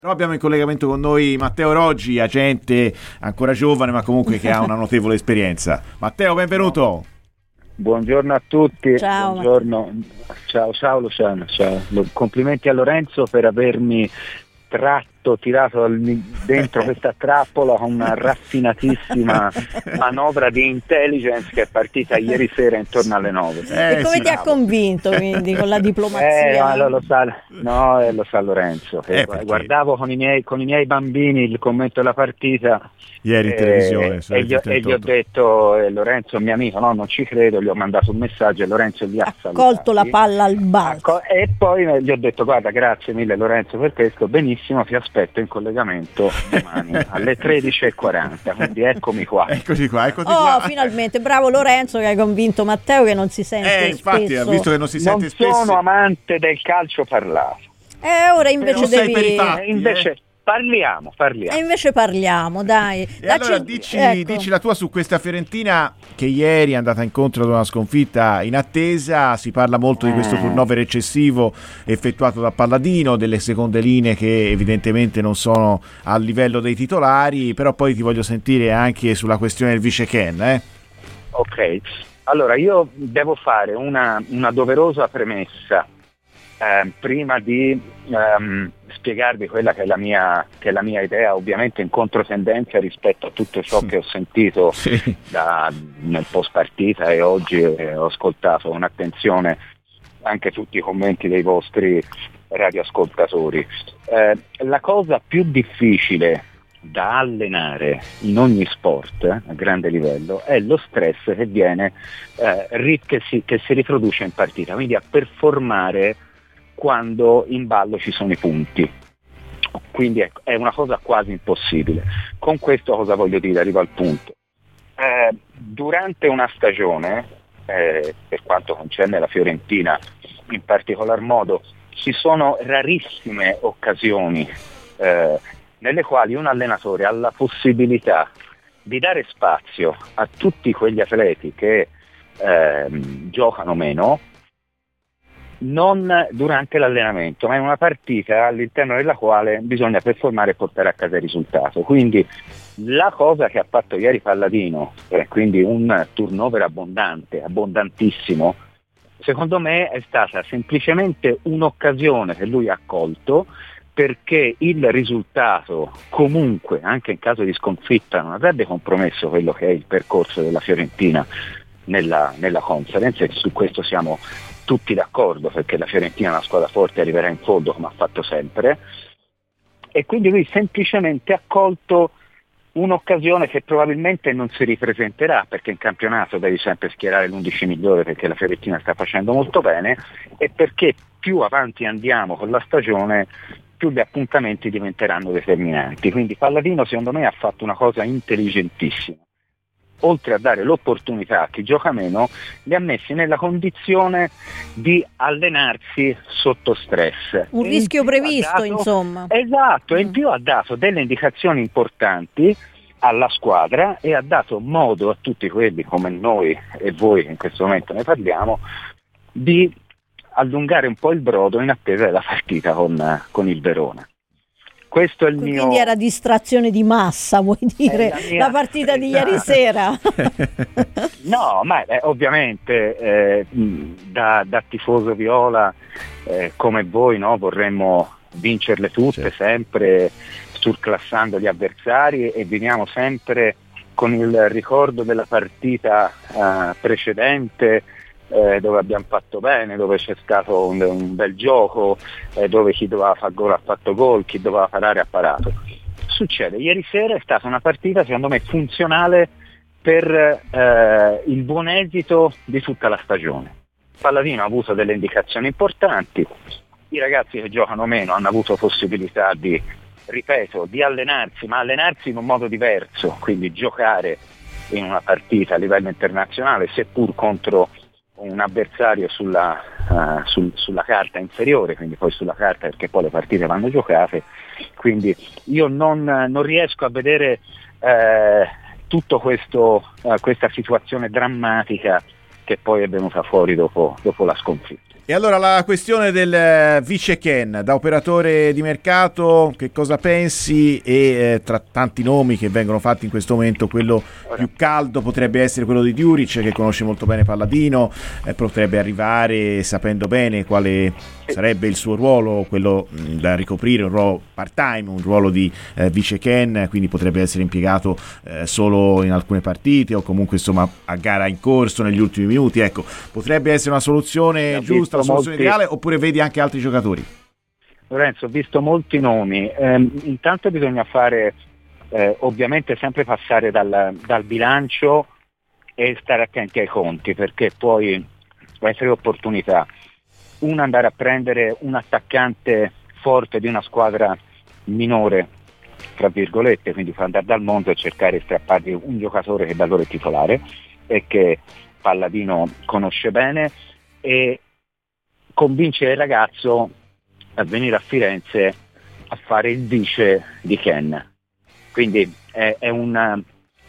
Però abbiamo in collegamento con noi Matteo Roggi, agente ancora giovane ma comunque che ha una notevole esperienza. Matteo, benvenuto. Buongiorno a tutti. Ciao. Buongiorno. Ciao Luciano, ciao. Complimenti a Lorenzo per avermi tirato dentro questa trappola con una raffinatissima manovra di intelligence che è partita ieri sera intorno alle 9. E come ti ha convinto quindi con la diplomazia? Lo sa Lorenzo. Guardavo con i miei bambini il commento della partita ieri in televisione e gli ho detto Lorenzo mio amico, no, non ci credo, gli ho mandato un messaggio e Lorenzo gli ha salutato. Colto la palla al balzo. E poi gli ho detto guarda, grazie mille Lorenzo per questo, benissimo, ti aspetto in collegamento domani alle 13:40, quindi eccomi qua. Eccoti qua. Finalmente, bravo Lorenzo che hai convinto Matteo che non si sente infatti, spesso. ha visto che non si sente spesso. Non sono amante del calcio parlato. Ora invece sei per i fatti, invece parliamo. E invece parliamo, dai. E allora dici la tua su questa Fiorentina che ieri è andata incontro ad una sconfitta inattesa. Si parla molto di questo turnover eccessivo effettuato da Palladino, delle seconde linee che evidentemente non sono a livello dei titolari, però poi ti voglio sentire anche sulla questione del vice Ken. Ok, allora io devo fare una doverosa premessa prima di spiegarvi quella che è la mia idea, ovviamente in controtendenza rispetto a tutto ciò che ho sentito nel post partita e oggi ho ascoltato con attenzione anche tutti i commenti dei vostri radioascoltatori. La cosa più difficile da allenare in ogni sport a grande livello è lo stress che viene che si riproduce in partita, quindi a performare quando in ballo ci sono i punti. Quindi è una cosa quasi impossibile. Con questo cosa voglio dire? Arrivo al punto. Durante una stagione, per quanto concerne la Fiorentina in particolar modo, ci sono rarissime occasioni nelle quali un allenatore ha la possibilità di dare spazio a tutti quegli atleti che giocano meno, non durante l'allenamento, ma in una partita all'interno della quale bisogna performare e portare a casa il risultato. Quindi la cosa che ha fatto ieri Palladino, quindi un turnover abbondantissimo, secondo me è stata semplicemente un'occasione che lui ha colto, perché il risultato comunque, anche in caso di sconfitta, non avrebbe compromesso quello che è il percorso della Fiorentina nella conference, e su questo siamo tutti d'accordo, perché la Fiorentina è una squadra forte, arriverà in fondo come ha fatto sempre, e quindi lui semplicemente ha colto un'occasione che probabilmente non si ripresenterà, perché in campionato devi sempre schierare l'11 migliore, perché la Fiorentina sta facendo molto bene e perché più avanti andiamo con la stagione più gli appuntamenti diventeranno determinanti. Quindi Palladino secondo me ha fatto una cosa intelligentissima. Oltre a dare l'opportunità a chi gioca meno, li ha messi nella condizione di allenarsi sotto stress. Un rischio previsto, insomma. Esatto, e in più ha dato delle indicazioni importanti alla squadra e ha dato modo a tutti quelli come noi e voi in questo momento ne parliamo di allungare un po' il brodo in attesa della partita con il Verona. Questo è il mio. Quindi era distrazione di massa, vuoi dire, la partita di ieri sera? No, ma ovviamente da tifoso viola come voi, no, vorremmo vincerle tutte, sempre surclassando gli avversari, e veniamo sempre con il ricordo della partita precedente, dove abbiamo fatto bene, dove c'è stato un bel gioco, dove chi doveva fare gol ha fatto gol, chi doveva parare ha parato. Succede, ieri sera è stata una partita secondo me funzionale per il buon esito di tutta la stagione. Palladino ha avuto delle indicazioni importanti, i ragazzi che giocano meno hanno avuto possibilità di allenarsi, ma allenarsi in un modo diverso, quindi giocare in una partita a livello internazionale, seppur contro un avversario sulla carta inferiore, quindi poi sulla carta, perché poi le partite vanno giocate. Quindi io non riesco a vedere tutto questa situazione drammatica che poi è venuta fuori dopo la sconfitta. E allora la questione del vice Ken, da operatore di mercato, che cosa pensi? E tra tanti nomi che vengono fatti in questo momento, quello più caldo potrebbe essere quello di Djuric, che conosce molto bene Palladino, potrebbe arrivare sapendo bene quale sarebbe il suo ruolo, quello da ricoprire, un ruolo part-time, un ruolo di vice Ken, quindi potrebbe essere impiegato solo in alcune partite o comunque insomma a gara in corso negli ultimi minuti. Ecco, potrebbe essere una soluzione giusta, una soluzione ideale, oppure vedi anche altri giocatori? Lorenzo, ho visto molti nomi. Intanto bisogna fare ovviamente sempre passare dal bilancio e stare attenti ai conti, perché poi può essere opportunità. Uno, andare a prendere un attaccante forte di una squadra minore, tra virgolette, quindi andare dal mondo e cercare di strappargli un giocatore che da loro è titolare e che Palladino conosce bene, e convincere il ragazzo a venire a Firenze a fare il vice di Ken. Quindi è un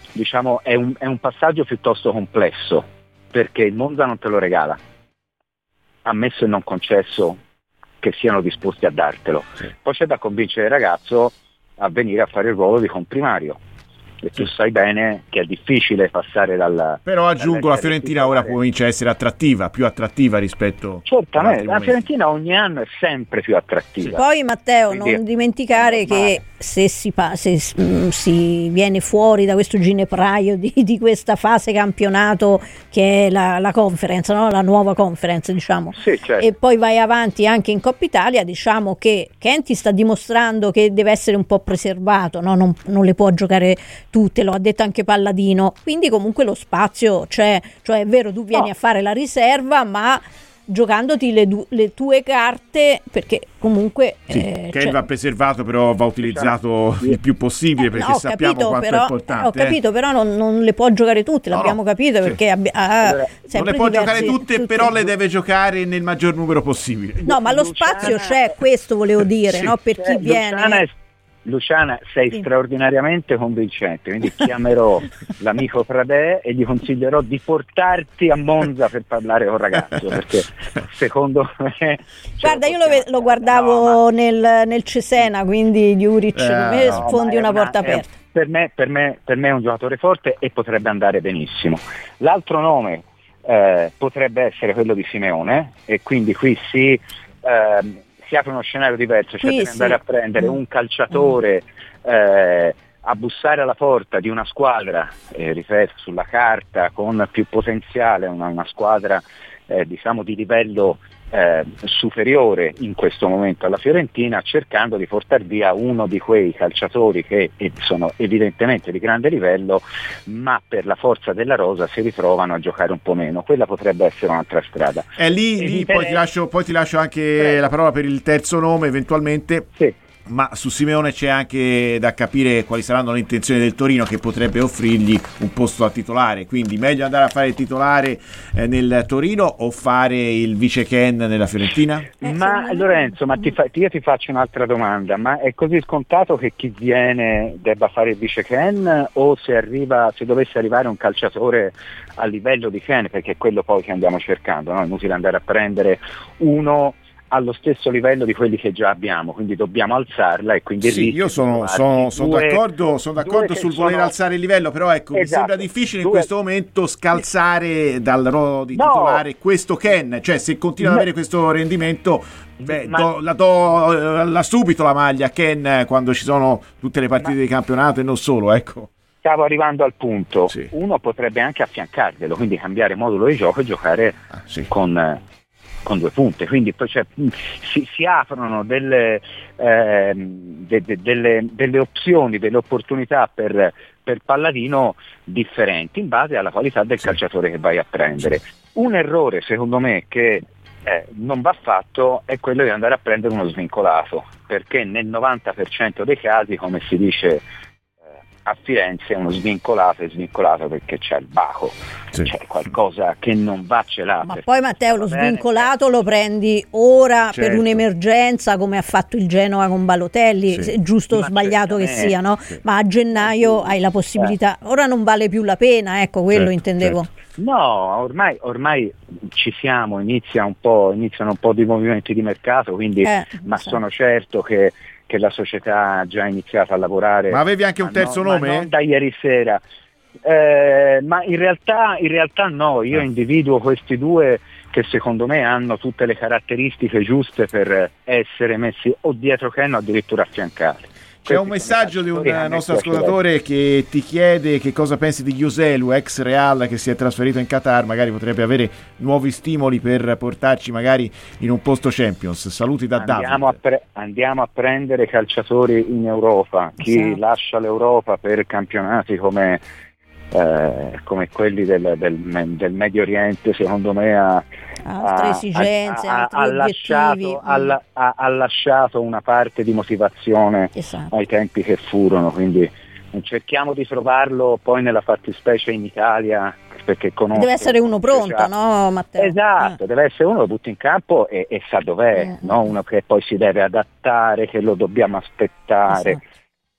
passaggio piuttosto complesso, perché il Monza non te lo regala, ammesso e non concesso che siano disposti a dartelo. Poi c'è da convincere il ragazzo a venire a fare il ruolo di comprimario, e tu sai bene che è difficile passare dal... Però aggiungo, la Fiorentina ora comincia a essere attrattiva, più attrattiva rispetto... Certamente, la Fiorentina ogni anno è sempre più attrattiva. Poi Matteo, quindi, non dimenticare che se si viene fuori da questo ginepraio di questa fase campionato che è la conference, no? La nuova conference, diciamo, sì, certo. E poi vai avanti anche in Coppa Italia, diciamo che Kenti sta dimostrando che deve essere un po' preservato, no? Non le può giocare tutte, lo ha detto anche Palladino, quindi comunque lo spazio c'è, cioè è vero, tu vieni a fare la riserva, ma giocandoti le tue carte, perché comunque Ken va preservato, però va utilizzato il più possibile, perché sappiamo quanto è importante. Ho capito, però non le può giocare tutte, l'abbiamo capito, perché non le può giocare tutte, però le deve giocare nel maggior numero possibile. No, ma lo spazio c'è, questo volevo dire, no? Per chi viene... Luciana, sei straordinariamente convincente, quindi chiamerò l'amico Pradè e gli consiglierò di portarti a Monza per parlare col ragazzo, perché secondo me... Guarda, io lo guardavo nel Cesena, quindi Djuric, sfondi una porta aperta. Per me è un giocatore forte e potrebbe andare benissimo. L'altro nome potrebbe essere quello di Simeone, e quindi qui si apre uno scenario diverso, cioè deve andare a prendere un calciatore, a bussare alla porta di una squadra, ripeto, sulla carta con più potenziale, una squadra diciamo di livello superiore in questo momento alla Fiorentina, cercando di portare via uno di quei calciatori che sono evidentemente di grande livello, ma per la forza della rosa si ritrovano a giocare un po' meno. Quella potrebbe essere un'altra strada. Lì poi ti lascio anche la parola per il terzo nome eventualmente. Sì. Ma su Simeone c'è anche da capire quali saranno le intenzioni del Torino, che potrebbe offrirgli un posto a titolare, quindi meglio andare a fare il titolare nel Torino o fare il vice Ken nella Fiorentina? Ma Lorenzo, io ti faccio un'altra domanda, ma è così scontato che chi viene debba fare il vice Ken, o se dovesse arrivare un calciatore a livello di Ken, perché è quello poi che andiamo cercando, no? È inutile andare a prendere uno allo stesso livello di quelli che già abbiamo, quindi dobbiamo alzarla, e quindi io sono d'accordo sul voler alzare il livello, però ecco, mi sembra difficile in questo momento scalzare dal ruolo di titolare questo Ken, cioè se continua ad avere questo rendimento, la subito la maglia Ken quando ci sono tutte le partite di campionato e non solo, ecco. Stavo arrivando al punto, uno potrebbe anche affiancarglielo, quindi cambiare modulo di gioco e giocare con due punte, quindi poi si aprono delle opzioni, delle opportunità per Palladino differenti in base alla qualità del calciatore che vai a prendere. Un errore secondo me che non va fatto è quello di andare a prendere uno svincolato, perché nel 90% dei casi, come si dice a Firenze, uno svincolato è svincolato perché c'è il baco, c'è qualcosa che non va, ce l'ha. Ma poi Matteo, lo svincolato lo prendi ora per un'emergenza, come ha fatto il Genoa con Balotelli, giusto o sbagliato che sia, no? Ma a gennaio hai la possibilità, ora non vale più la pena, ecco, quello intendevo. No, ormai ci siamo, iniziano un po' di movimenti di mercato, quindi, ma sono certo che la società ha già iniziato a lavorare. Ma avevi anche un terzo nome? Ma non da ieri sera. Ma in realtà no, io individuo questi due che secondo me hanno tutte le caratteristiche giuste per essere messi o dietro Ken o addirittura affiancati. C'è un messaggio di un nostro ascoltatore che ti chiede che cosa pensi di Joselu, ex Real, che si è trasferito in Qatar, magari potrebbe avere nuovi stimoli per portarci magari in un posto Champions. Saluti da Davide. Andiamo a prendere calciatori in Europa. Chi lascia l'Europa per campionati come quelli del Medio Oriente, secondo me altre esigenze, altri ha lasciato una parte di motivazione ai tempi che furono, quindi cerchiamo di trovarlo poi nella fattispecie in Italia, perché deve essere uno pronto, no Matteo? Esatto, deve essere uno che butta in campo e sa dov'è, no? Uno che poi si deve adattare, che lo dobbiamo aspettare. Esatto.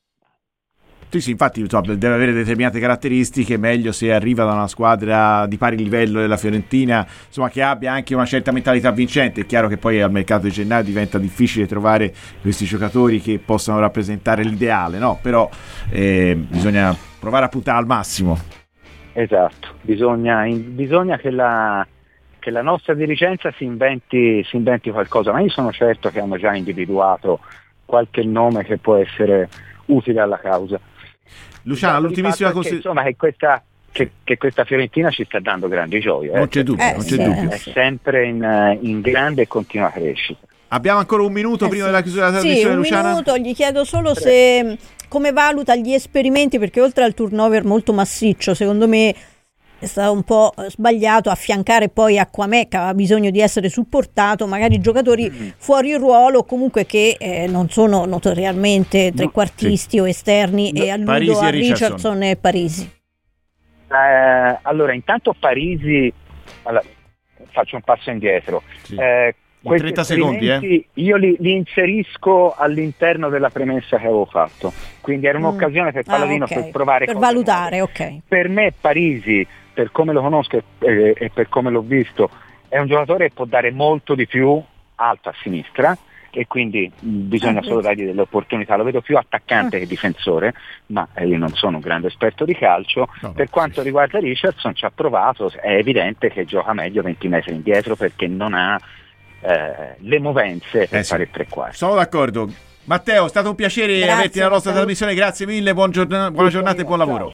Sì, infatti deve avere determinate caratteristiche, meglio se arriva da una squadra di pari livello della Fiorentina, insomma, che abbia anche una certa mentalità vincente. È chiaro che poi al mercato di gennaio diventa difficile trovare questi giocatori che possano rappresentare l'ideale, no? Però bisogna provare a puntare al massimo. Esatto, bisogna che la nostra dirigenza si inventi qualcosa, ma io sono certo che hanno già individuato qualche nome che può essere utile alla causa. Luciana, l'ultimissima considerazione, insomma, che questa Fiorentina ci sta dando grandi gioie. Non c'è dubbio, non c'è dubbio. È sempre in grande e continua crescita. Abbiamo ancora un minuto prima della chiusura della trasmissione, Luciana? Un minuto, gli chiedo solo se come valuta gli esperimenti, perché oltre al turnover molto massiccio, secondo me è stato un po' sbagliato affiancare poi Acquamè, che aveva bisogno di essere supportato, magari giocatori fuori ruolo, comunque che non sono notoriamente trequartisti o esterni, e alludo a Richardson e Parisi. Allora, intanto Parisi, faccio un passo indietro. Sì. 30 secondi, io li inserisco all'interno della premessa che avevo fatto, quindi era un'occasione per Palladino per provare, per valutare. Okay. Per me Parisi, per come lo conosco e per come l'ho visto, è un giocatore che può dare molto di più alto a sinistra, e quindi bisogna solo dargli delle opportunità. Lo vedo più attaccante che difensore, ma io non sono un grande esperto di calcio. Per quanto riguarda Richardson, ci ha provato, è evidente che gioca meglio 20 metri indietro perché non ha le movenze per fare il tre quarti. Sono d'accordo. Matteo, è stato un piacere averti nella nostra trasmissione, grazie mille, buona giornata e buon lavoro.